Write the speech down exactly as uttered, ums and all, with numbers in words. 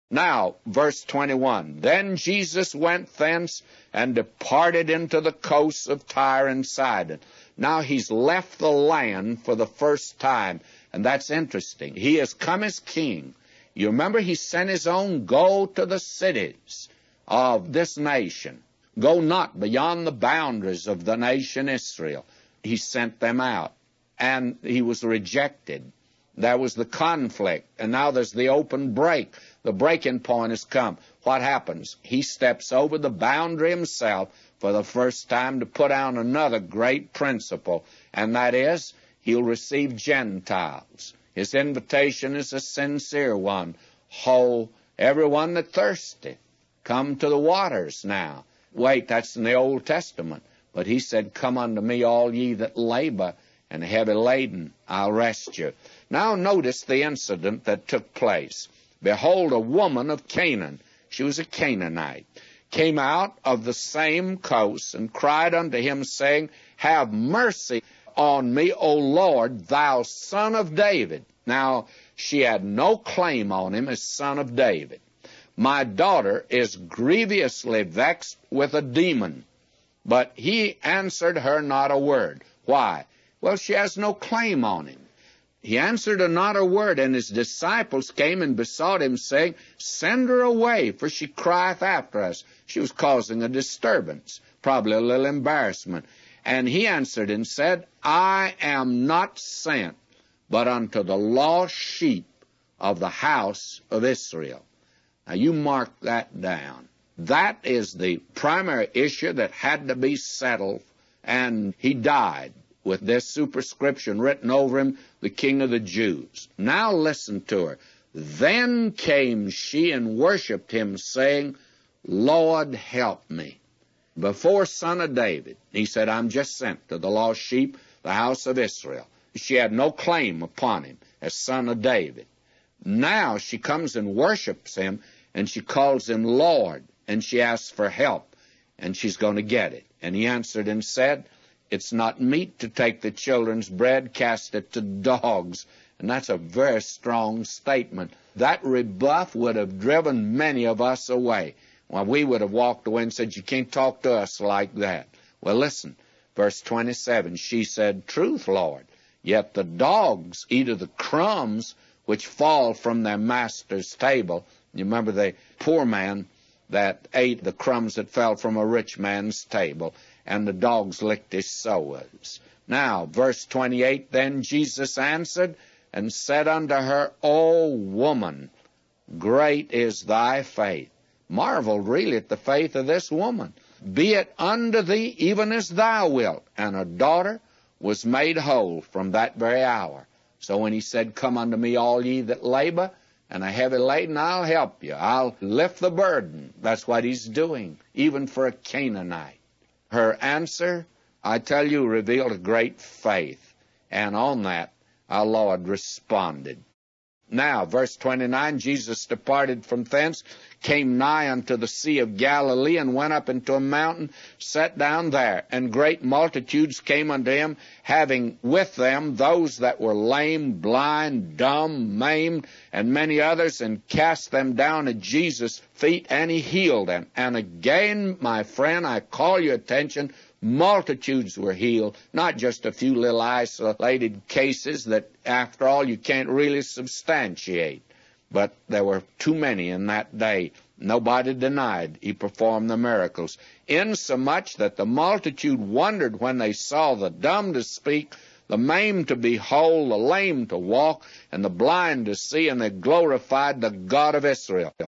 Now, verse twenty-one, then Jesus went thence and departed into the coasts of Tyre and Sidon. Now he's left the land for the first time, and that's interesting. He has come as king. You remember he sent his own, go to the cities of this nation. Go not beyond the boundaries of the nation Israel. He sent them out, and he was rejected. There was the conflict, and now there's the open break. The breaking point has come. What happens? He steps over the boundary himself for the first time to put out another great principle, and that is he'll receive Gentiles. His invitation is a sincere one. Ho, everyone that thirsteth, come to the waters now. Wait, that's in the Old Testament. But he said, come unto me, all ye that labor and heavy laden, I'll rest you. Now notice the incident that took place. Behold, a woman of Canaan, she was a Canaanite, came out of the same coast and cried unto him, saying, have mercy on me, O Lord, thou son of David. Now, she had no claim on him as son of David. My daughter is grievously vexed with a demon. But he answered her not a word. Why? Well, she has no claim on him. He answered her not a word, and his disciples came and besought him, saying, send her away, for she crieth after us. She was causing a disturbance, probably a little embarrassment. And he answered and said, I am not sent, but unto the lost sheep of the house of Israel. Now, you mark that down. That is the primary issue that had to be settled, and he died with this superscription written over him, the King of the Jews. Now listen to her. Then came she and worshipped him, saying, Lord, help me. Before son of David, he said, I'm just sent to the lost sheep, the house of Israel. She had no claim upon him as son of David. Now she comes and worships him, and she calls him Lord, and she asks for help, and she's going to get it. And he answered and said, it's not meet to take the children's bread, cast it to dogs. And that's a very strong statement. That rebuff would have driven many of us away. Well, we would have walked away and said, you can't talk to us like that. Well, listen, verse twenty-seven, she said, truth, Lord, yet the dogs eat of the crumbs which fall from their master's table. You remember the poor man that ate the crumbs that fell from a rich man's table, and the dogs licked his sores. Now, verse twenty-eight, then Jesus answered and said unto her, O woman, great is thy faith. Marveled really at the faith of this woman. Be it unto thee even as thou wilt. And her daughter was made whole from that very hour. So when he said, come unto me, all ye that labor and are heavy laden, I'll help you. I'll lift the burden. That's what he's doing, even for a Canaanite. Her answer, I tell you, revealed a great faith. And on that, our Lord responded. Now, verse twenty-nine, Jesus departed from thence, came nigh unto the Sea of Galilee, and went up into a mountain, sat down there. And great multitudes came unto him, having with them those that were lame, blind, dumb, maimed, and many others, and cast them down at Jesus' feet, and he healed them. And again, my friend, I call your attention, multitudes were healed, not just a few little isolated cases that, after all, you can't really substantiate. But there were too many in that day. Nobody denied he performed the miracles, insomuch that the multitude wondered when they saw the dumb to speak, the maimed to be whole, the lame to walk, and the blind to see, and they glorified the God of Israel.